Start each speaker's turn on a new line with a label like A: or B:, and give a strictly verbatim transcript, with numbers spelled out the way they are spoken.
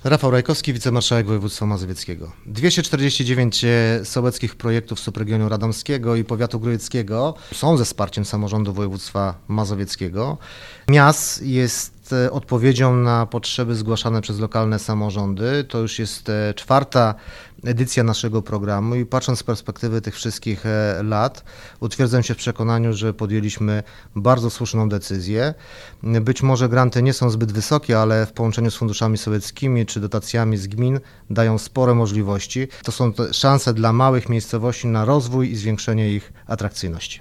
A: Rafał Rajkowski, wicemarszałek województwa mazowieckiego. dwieście czterdzieści dziewięć sołeckich projektów subregionu radomskiego i powiatu grójeckiego są ze wsparciem samorządu województwa mazowieckiego. Miast jest odpowiedzią na potrzeby zgłaszane przez lokalne samorządy. To już jest czwarta edycja naszego programu i patrząc z perspektywy tych wszystkich lat, utwierdzam się w przekonaniu, że podjęliśmy bardzo słuszną decyzję. Być może granty nie są zbyt wysokie, ale w połączeniu z funduszami sołeckimi czy dotacjami z gmin dają spore możliwości. To są szanse dla małych miejscowości na rozwój i zwiększenie ich atrakcyjności.